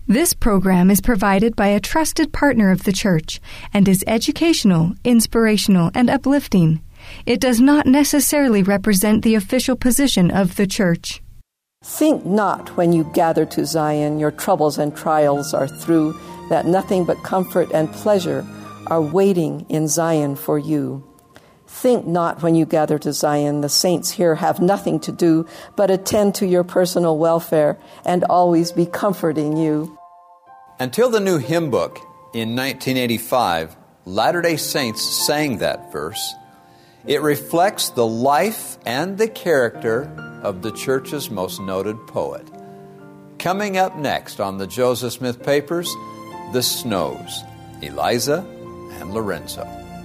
This program is provided by a trusted partner of the church and is educational, inspirational, and uplifting. It does not necessarily represent the official position of the church. Think not when you gather to Zion, your troubles and trials are through, that nothing but comfort and pleasure are waiting in Zion for you. Think not when you gather to Zion, the saints here have nothing to do but attend to your personal welfare and always be comforting you. Until the new hymn book in 1985, Latter-day Saints sang that verse. It reflects the life and the character of the church's most noted poet. Coming up next on the Joseph Smith Papers, The Snows, Eliza and Lorenzo.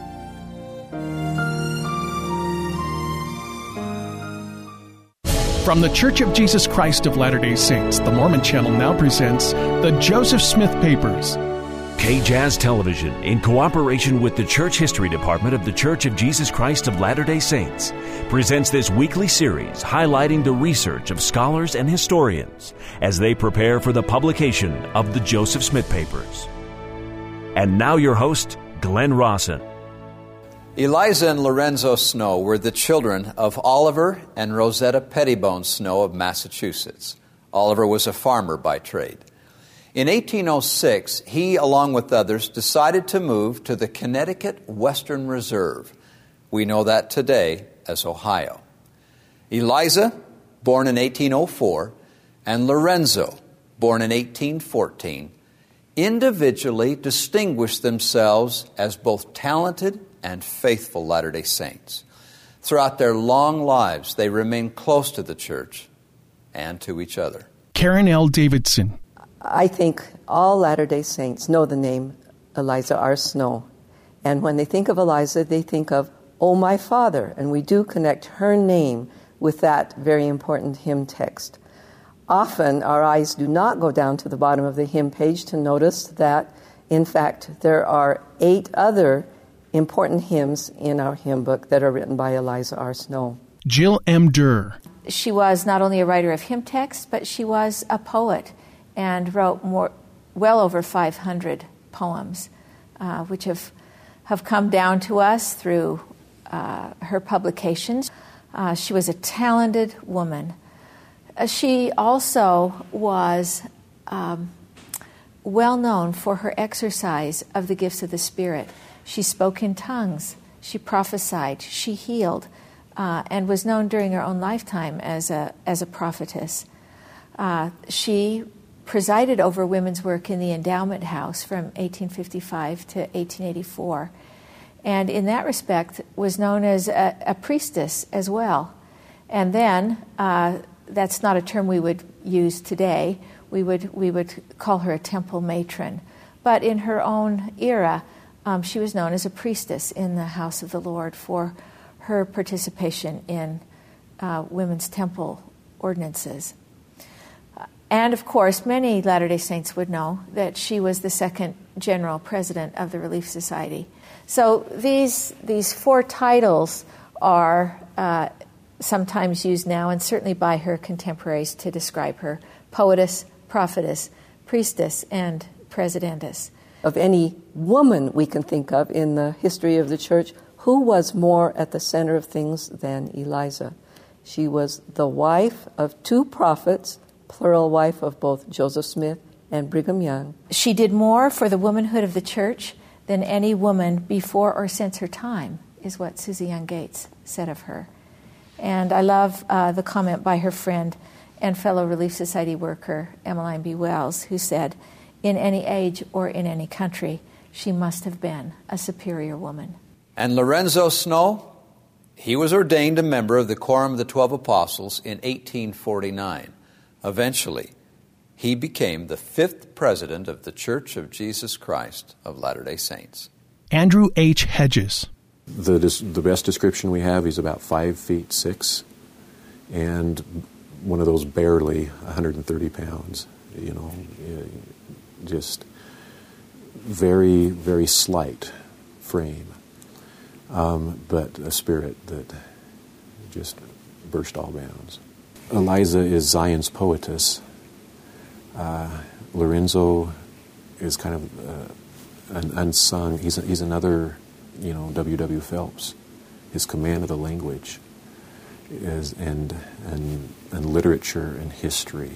From the Church of Jesus Christ of Latter-day Saints, the Mormon Channel now presents the Joseph Smith Papers. KJAZ Television, in cooperation with the Church History Department of the Church of Jesus Christ of Latter-day Saints, presents this weekly series highlighting the research of scholars and historians as they prepare for the publication of the Joseph Smith Papers. And now your host, Glenn Rawson. Eliza and Lorenzo Snow were the children of Oliver and Rosetta Pettibone Snow of Massachusetts. Oliver was a farmer by trade. In 1806, he, along with others, decided to move to the Connecticut Western Reserve. We know that today as Ohio. Eliza, born in 1804, and Lorenzo, born in 1814, individually distinguished themselves as both talented and faithful Latter-day Saints. Throughout their long lives, they remained close to the church and to each other. Karen L. Davidson. I think all Latter-day Saints know the name Eliza R. Snow. And when they think of Eliza, they think of, "Oh, my Father." And we do connect her name with that very important hymn text. Often, our eyes do not go down to the bottom of the hymn page to notice that, in fact, there are 8 other important hymns in our hymn book that are written by Eliza R. Snow. Jill M. Durr. She was not only a writer of hymn texts, but she was a poet and wrote well over 500 poems, which have come down to us through her publications. She was a talented woman. She also was well known for her exercise of the gifts of the Spirit. She spoke in tongues, she prophesied, she healed, and was known during her own lifetime as a prophetess. She presided over women's work in the Endowment House from 1855 to 1884, and in that respect was known as a priestess as well. And then, that's not a term we would use today, we would call her a temple matron. But in her own era, she was known as a priestess in the house of the Lord for her participation in women's temple ordinances. And of course, many Latter-day Saints would know that she was the second general president of the Relief Society. So these 4 titles are sometimes used now, and certainly by her contemporaries, to describe her: poetess, prophetess, priestess, and presidentess. Of any woman we can think of in the history of the church, who was more at the center of things than Eliza? She was the wife of 2 prophets, plural wife of both Joseph Smith and Brigham Young. She did more for the womanhood of the church than any woman before or since her time, is what Susie Young Gates said of her. And I love the comment by her friend and fellow Relief Society worker, Emmeline B. Wells, who said, "In any age or in any country, she must have been a superior woman." And Lorenzo Snow, he was ordained a member of the Quorum of the 12 Apostles in 1849. Eventually, he became the 5th president of the Church of Jesus Christ of Latter-day Saints. Andrew H. Hedges. The best description we have, he's about 5'6", and one of those barely 130 pounds, just very, very slight frame, but a spirit that just burst all bounds. Eliza is Zion's poetess. Lorenzo is kind of an unsung. He's another, W.W. Phelps. His command of the language is and literature and history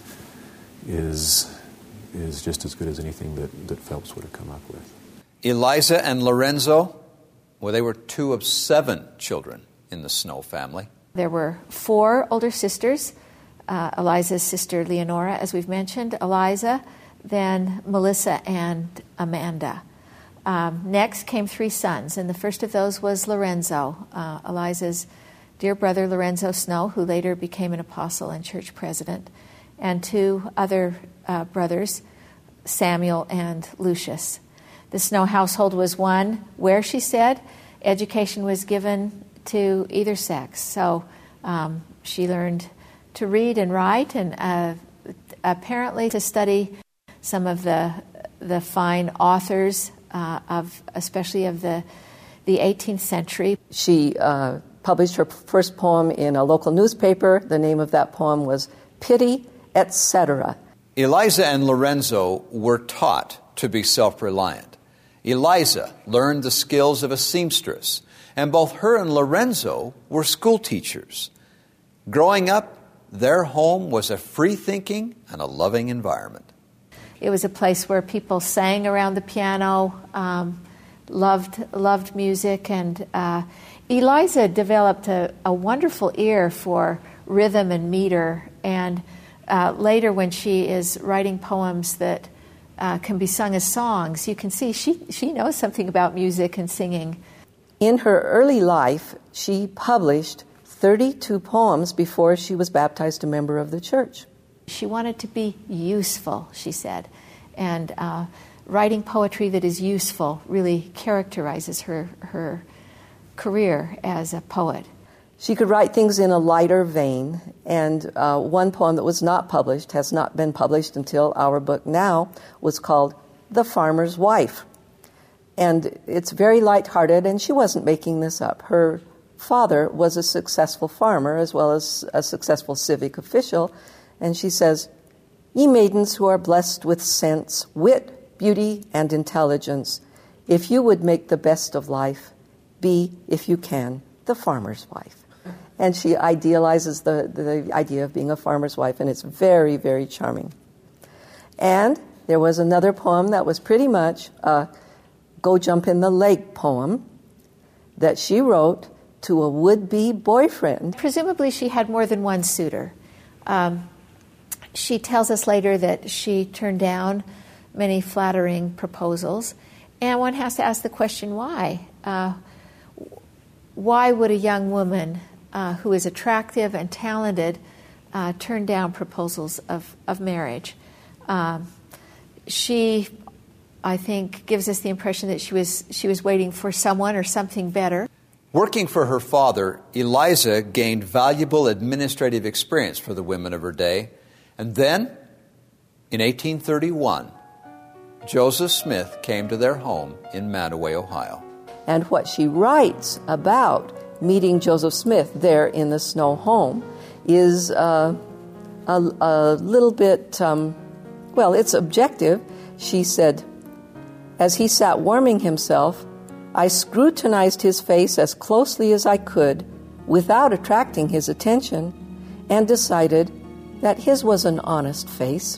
is just as good as anything that Phelps would have come up with. Eliza and Lorenzo, well, they were 2 of 7 children in the Snow family. There were 4 older sisters. Eliza's sister Leonora, as we've mentioned, Eliza, then Melissa and Amanda. Next came 3 sons, and the first of those was Lorenzo, Eliza's dear brother Lorenzo Snow, who later became an apostle and church president, and 2 other brothers, Samuel and Lucius. The Snow household was one where, she said, education was given to either sex. So she learned to read and write, and apparently to study some of the fine authors especially of the 18th century. She published her first poem in a local newspaper. The name of that poem was Pity, Etc. Eliza and Lorenzo were taught to be self-reliant. Eliza learned the skills of a seamstress, and both her and Lorenzo were school teachers. Growing up, their home was a free-thinking and a loving environment. It was a place where people sang around the piano, loved music, and Eliza developed a wonderful ear for rhythm and meter, and later when she is writing poems that can be sung as songs, you can see she knows something about music and singing. In her early life, she published 32 poems before she was baptized a member of the church. She wanted to be useful, she said, and writing poetry that is useful really characterizes her career as a poet. She could write things in a lighter vein, and one poem that was not published, has not been published until our book now, was called The Farmer's Wife. And it's very lighthearted, and she wasn't making this up. Her father was a successful farmer as well as a successful civic official, and she says, "Ye maidens who are blessed with sense, wit, beauty, and intelligence, if you would make the best of life, be, if you can, the farmer's wife." And she idealizes the idea of being a farmer's wife, and it's very, very charming. And there was another poem that was pretty much a go jump in the lake poem that she wrote to a would-be boyfriend. Presumably she had more than one suitor. She tells us later that she turned down many flattering proposals, and one has to ask the question, why? Why would a young woman who is attractive and talented turn down proposals of marriage? She, I think, gives us the impression that she was waiting for someone or something better. Working for her father, Eliza gained valuable administrative experience for the women of her day. And then, in 1831, Joseph Smith came to their home in Manaway, Ohio. And what she writes about meeting Joseph Smith there in the Snow home is a little bit, it's objective. She said, "As he sat warming himself, I scrutinized his face as closely as I could without attracting his attention, and decided that his was an honest face."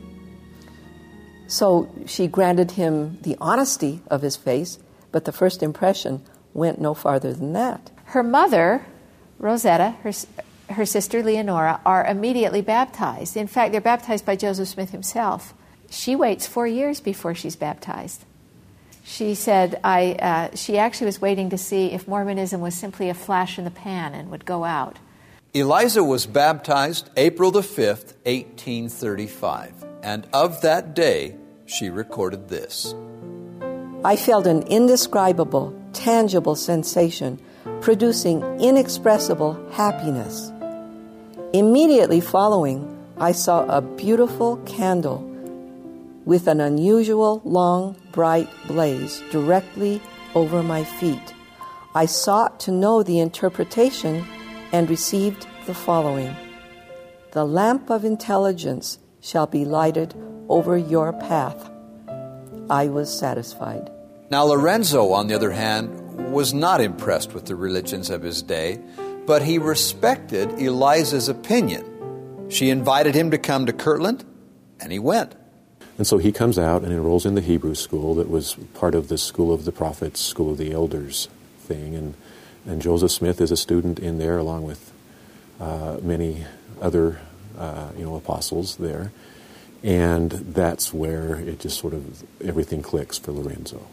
So she granted him the honesty of his face, but the first impression went no farther than that. Her mother, Rosetta, her sister Leonora, are immediately baptized. In fact, they're baptized by Joseph Smith himself. She waits 4 years before she's baptized. She said she actually was waiting to see if Mormonism was simply a flash in the pan and would go out. Eliza was baptized April the 5th, 1835, and of that day she recorded this. "I felt an indescribable, tangible sensation producing inexpressible happiness. Immediately following, I saw a beautiful candle with an unusual, long, bright blaze directly over my feet. I sought to know the interpretation and received the following: The lamp of intelligence shall be lighted over your path. I was satisfied. Now Lorenzo, on the other hand, was not impressed with the religions of his day, but he respected Eliza's opinion. She invited him to come to Kirtland, and he went. And so he comes out and enrolls in the Hebrew school that was part of the School of the Prophets, School of the Elders thing. And Joseph Smith is a student in there along with many other apostles there. And that's where it just sort of, everything clicks for Lorenzo.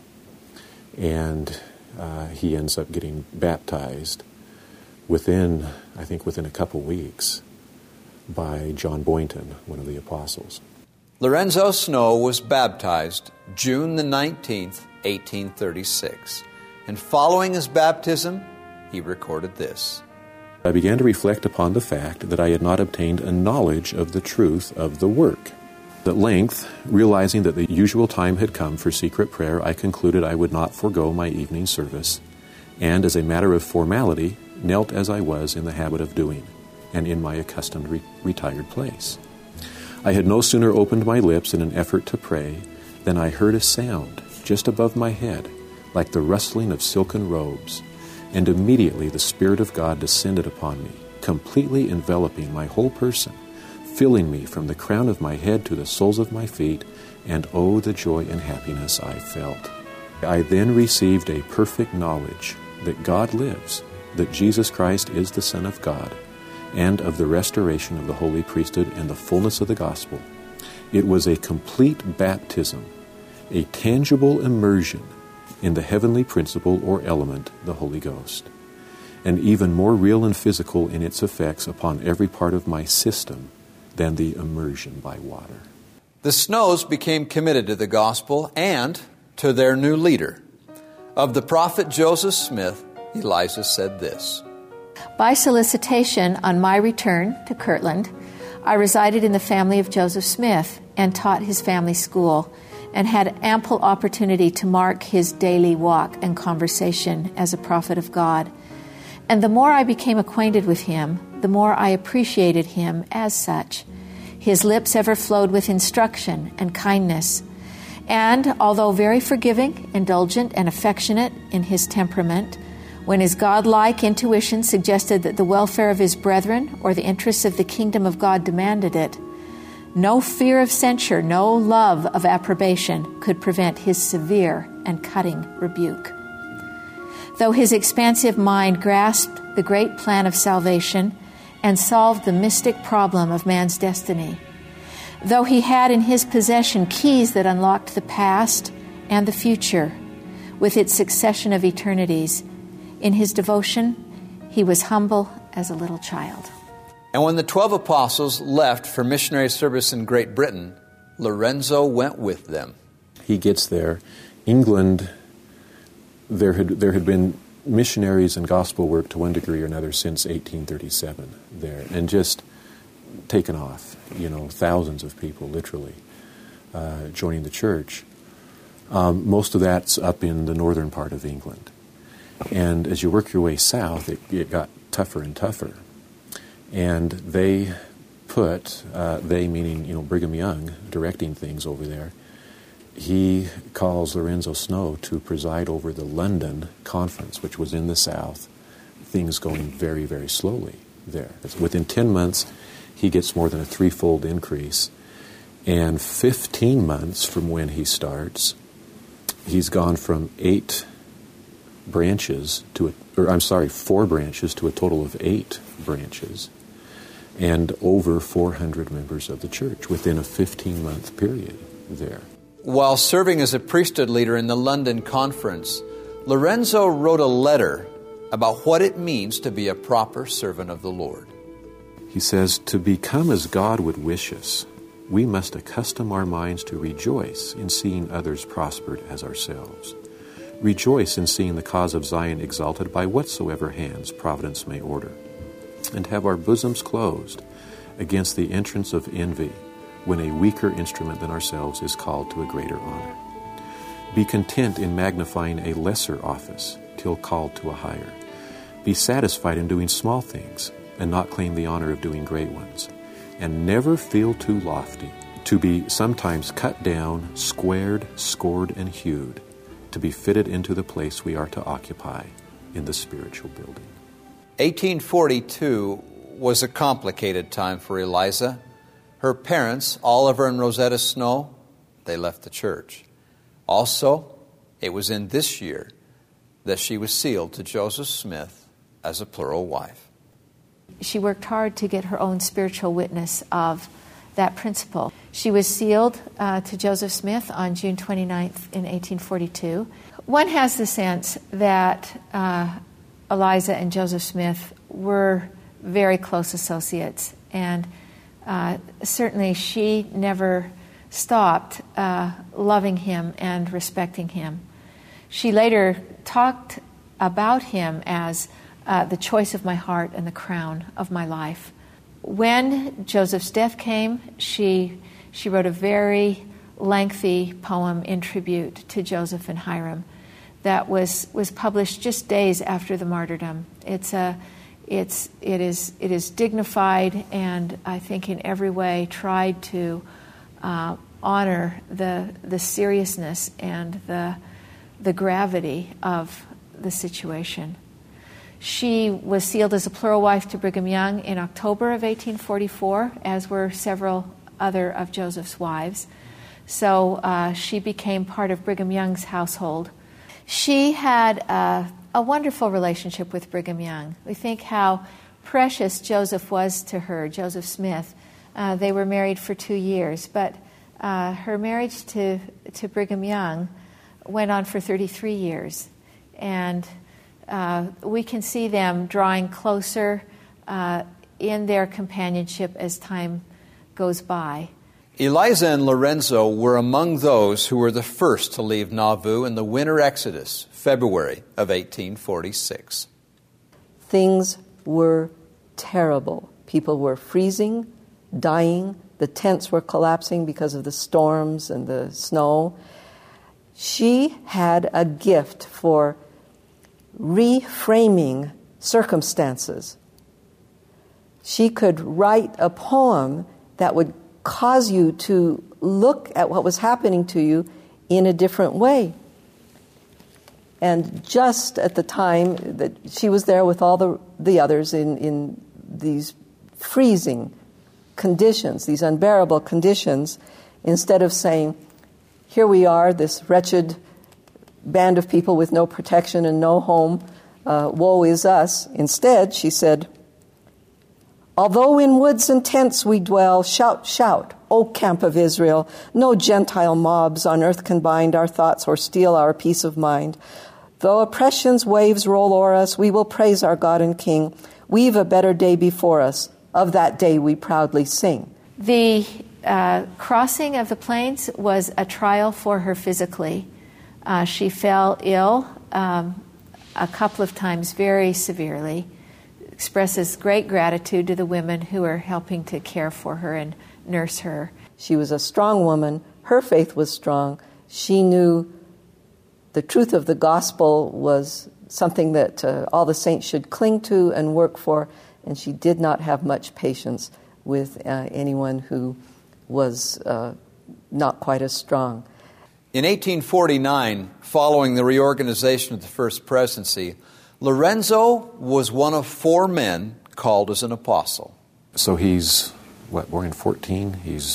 And he ends up getting baptized within a couple weeks by John Boynton, one of the apostles. Lorenzo Snow was baptized June the 19th, 1836. And following his baptism, he recorded this. I began to reflect upon the fact that I had not obtained a knowledge of the truth of the work. At length, realizing that the usual time had come for secret prayer, I concluded I would not forego my evening service, and as a matter of formality, knelt as I was in the habit of doing, and in my accustomed retired place. I had no sooner opened my lips in an effort to pray than I heard a sound just above my head, like the rustling of silken robes, and immediately the Spirit of God descended upon me, completely enveloping my whole person, filling me from the crown of my head to the soles of my feet, and oh, the joy and happiness I felt. I then received a perfect knowledge that God lives, that Jesus Christ is the Son of God, and of the restoration of the holy priesthood and the fullness of the gospel. It was a complete baptism, a tangible immersion in the heavenly principle or element, the Holy Ghost, and even more real and physical in its effects upon every part of my system than the immersion by water. The Snows became committed to the gospel and to their new leader. Of the prophet Joseph Smith, Eliza said this. By solicitation, on my return to Kirtland, I resided in the family of Joseph Smith and taught his family school, and had ample opportunity to mark his daily walk and conversation as a prophet of God. And the more I became acquainted with him, the more I appreciated him as such. His lips ever flowed with instruction and kindness. And although very forgiving, indulgent, and affectionate in his temperament, when his godlike intuition suggested that the welfare of his brethren or the interests of the kingdom of God demanded it, no fear of censure, no love of approbation could prevent his severe and cutting rebuke. Though his expansive mind grasped the great plan of salvation and solved the mystic problem of man's destiny, though he had in his possession keys that unlocked the past and the future with its succession of eternities, in his devotion, he was humble as a little child. And when the 12 apostles left for missionary service in Great Britain, Lorenzo went with them. He gets there. England, there had been missionaries and gospel work to one degree or another since 1837 there, and just taken off, thousands of people literally joining the church. Most of that's up in the northern part of England. And as you work your way south, it got tougher and tougher. And they put, they meaning, Brigham Young, directing things over there, he calls Lorenzo Snow to preside over the London conference, which was in the south, things going very, very slowly there. Within 10 months, he gets more than a threefold increase. And 15 months from when he starts, he's gone from 4 branches to a total of 8 branches, and over 400 members of the church within a 15-month period there. While serving as a priesthood leader in the London Conference, Lorenzo wrote a letter about what it means to be a proper servant of the Lord. He says, "To become as God would wish us, we must accustom our minds to rejoice in seeing others prospered as ourselves. Rejoice in seeing the cause of Zion exalted by whatsoever hands providence may order, and have our bosoms closed against the entrance of envy when a weaker instrument than ourselves is called to a greater honor. Be content in magnifying a lesser office till called to a higher. Be satisfied in doing small things and not claim the honor of doing great ones. And never feel too lofty, to be sometimes cut down, squared, scored, and hewed, to be fitted into the place we are to occupy in the spiritual building. 1842 was a complicated time for Eliza. Her parents, Oliver and Rosetta Snow, they left the church. Also, it was in this year that she was sealed to Joseph Smith as a plural wife. She worked hard to get her own spiritual witness of that principle. She was sealed to Joseph Smith on June 29th in 1842. One has the sense that Eliza and Joseph Smith were very close associates, and certainly she never stopped loving him and respecting him. She later talked about him as the choice of my heart and the crown of my life. When Joseph's death came, she wrote a very lengthy poem in tribute to Joseph and Hiram that was published just days after the martyrdom. It is dignified, and I think in every way tried to honor the seriousness and the gravity of the situation. She was sealed as a plural wife to Brigham Young in October of 1844, as were several other of Joseph's wives. So she became part of Brigham Young's household. She had a wonderful relationship with Brigham Young. We think how precious Joseph was to her, Joseph Smith. They were married for 2 years, but her marriage to Brigham Young went on for 33 years. And we can see them drawing closer in their companionship as time goes by. Eliza and Lorenzo were among those who were the first to leave Nauvoo in the winter exodus, February of 1846. Things were terrible. People were freezing, dying. The tents were collapsing because of the storms and the snow. She had a gift for reframing circumstances. She could write a poem that would cause you to look at what was happening to you in a different way. And just at the time that she was there with all the others in these freezing conditions, these unbearable conditions, instead of saying, here we are, this wretched band of people with no protection and no home, woe is us. Instead, she said, although in woods and tents we dwell, shout, shout, O camp of Israel. No Gentile mobs on earth can bind our thoughts or steal our peace of mind. Though oppression's waves roll o'er us, we will praise our God and King. We've a better day before us. Of that day we proudly sing. The crossing of the plains was a trial for her physically. She fell ill a couple of times very severely, expresses great gratitude to the women who are helping to care for her and nurse her. She was a strong woman. Her faith was strong. She knew the truth of the gospel was something that all the saints should cling to and work for, and she did not have much patience with anyone who was not quite as strong. In 1849, following the reorganization of the First Presidency, Lorenzo was one of 4 men called as an apostle. So he's, born in 14? He's,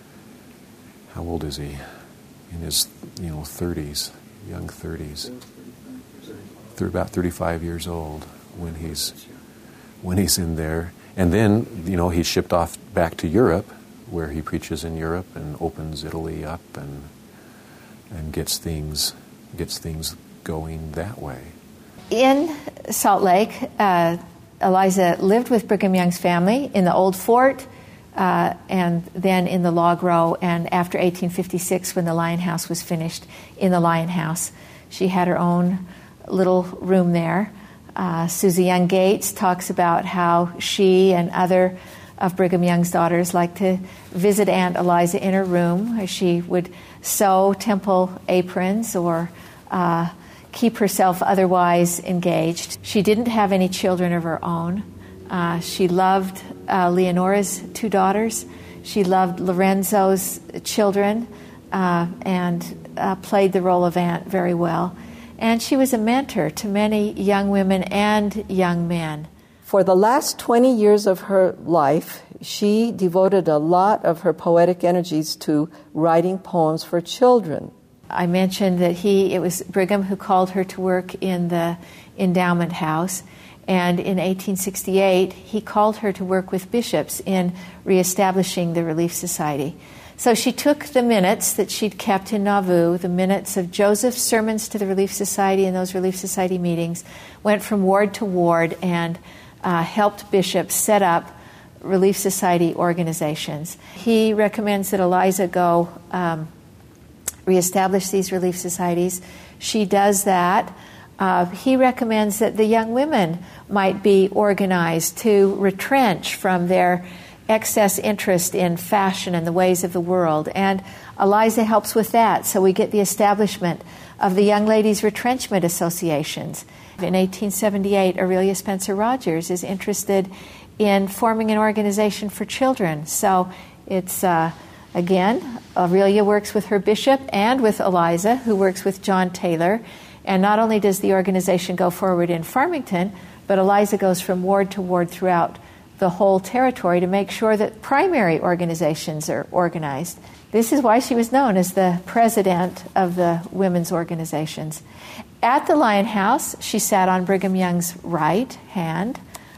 how old is he? In his, 30s, young 30s. About 35 years old when he's in there. And then, he's shipped off back to Europe, where he preaches in Europe and opens Italy up and gets things going that way. In Salt Lake, Eliza lived with Brigham Young's family in the Old Fort and then in the Log Row, and after 1856, when the Lion House was finished, in the Lion House. She had her own little room there. Susie Young Gates talks about how she and other of Brigham Young's daughters liked to visit Aunt Eliza in her room, where she would sew temple aprons or keep herself otherwise engaged. She didn't have any children of her own. She loved Leonora's 2 daughters. She loved Lorenzo's children and played the role of aunt very well. And she was a mentor to many young women and young men. For the last 20 years of her life, she devoted a lot of her poetic energies to writing poems for children. I mentioned that it was Brigham who called her to work in the endowment house. And in 1868, he called her to work with bishops in reestablishing the Relief Society. So she took the minutes that she'd kept in Nauvoo, the minutes of Joseph's sermons to the Relief Society and those Relief Society meetings, went from ward to ward and helped bishops set up Relief Society organizations. He recommends that Eliza go reestablish these Relief Societies. She does that. He recommends that the young women might be organized to retrench from their excess interest in fashion and the ways of the world. And Eliza helps with that. So we get the establishment of the Young Ladies Retrenchment Associations. In 1878, Aurelia Spencer Rogers is interested in forming an organization for children. So it's, again, Aurelia works with her bishop and with Eliza, who works with John Taylor. And not only does the organization go forward in Farmington, but Eliza goes from ward to ward throughout the whole territory to make sure that primary organizations are organized. This is why she was known as the president of the women's organizations. At the Lyon House, she sat on Brigham Young's right hand,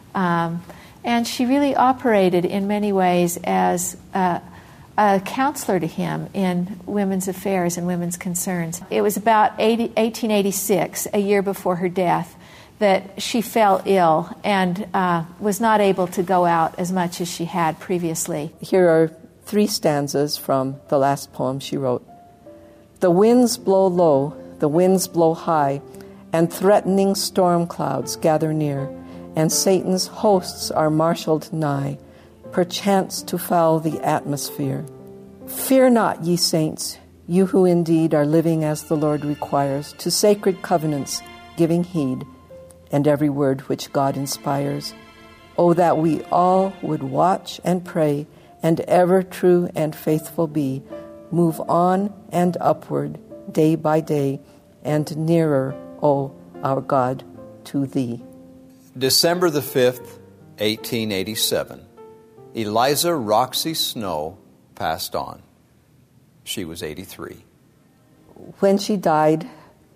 and she really operated in many ways as a counselor to him in women's affairs and women's concerns. It was about 1886, a year before her death, that she fell ill and was not able to go out as much as she had previously. Here are 3 stanzas from the last poem she wrote. The winds blow low, the winds blow high, and threatening storm clouds gather near, and Satan's hosts are marshaled nigh, perchance to foul the atmosphere. Fear not, ye saints, you who indeed are living as the Lord requires, to sacred covenants giving heed, and every word which God inspires. Oh, that we all would watch and pray, and ever true and faithful be, move on and upward, day by day, and nearer, O our God, to Thee. December the 5th, 1887. Eliza Roxy Snow passed on. She was 83. When she died,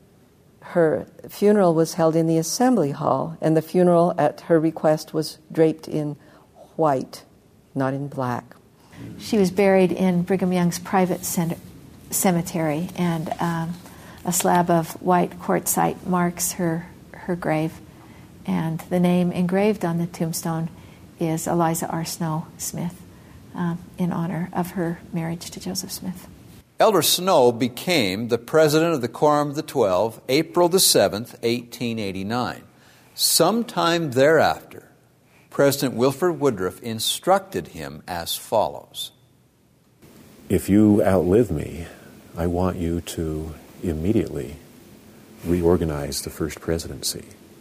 her funeral was held in the Assembly Hall, and the funeral at her request was draped in white, not in black. She was buried in Brigham Young's private cemetery, and a slab of white quartzite marks her grave, and the name engraved on the tombstone is Eliza R. Snow Smith, in honor of her marriage to Joseph Smith. Elder Snow became the president of the Quorum of the 12, April the 7th, 1889. Sometime thereafter, President Wilford Woodruff instructed him as follows. If you outlive me, I want you to immediately reorganize the first presidency.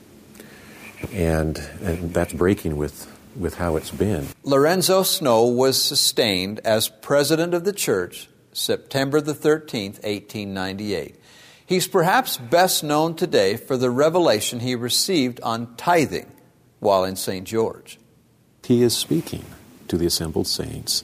And that's breaking with how it's been. Lorenzo Snow was sustained as president of the church September the 13th, 1898. He's perhaps best known today for the revelation he received on tithing while in St. George. He is speaking to the assembled saints.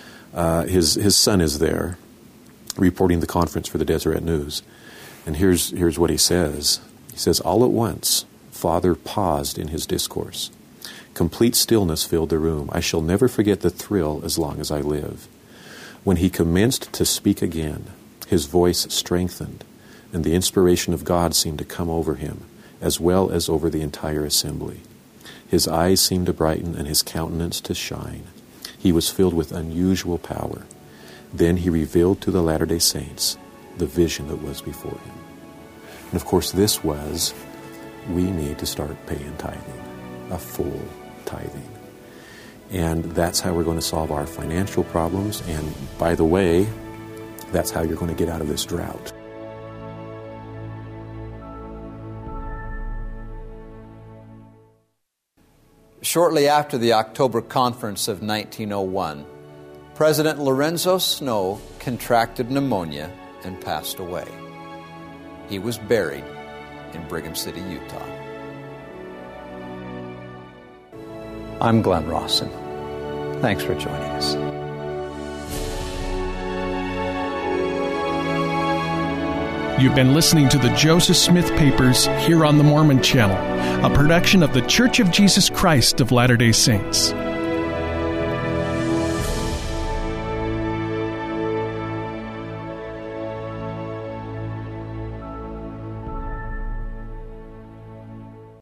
His son is there, reporting the conference for the Deseret News. And here's what he says. He says, all at once, Father paused in his discourse. Complete stillness filled the room. I shall never forget the thrill as long as I live. When he commenced to speak again, his voice strengthened, and the inspiration of God seemed to come over him, as well as over the entire assembly. His eyes seemed to brighten and his countenance to shine. He was filled with unusual power. Then he revealed to the Latter-day Saints the vision that was before him. And of course this was, we need to start paying tithing, a full tithing. And that's how we're going to solve our financial problems. And by the way, that's how you're going to get out of this drought. Shortly after the October conference of 1901, President Lorenzo Snow contracted pneumonia and passed away. He was buried in Brigham City, Utah. I'm Glenn Rawson. Thanks for joining us. You've been listening to the Joseph Smith Papers here on the Mormon Channel, a production of the Church of Jesus Christ of Latter-day Saints.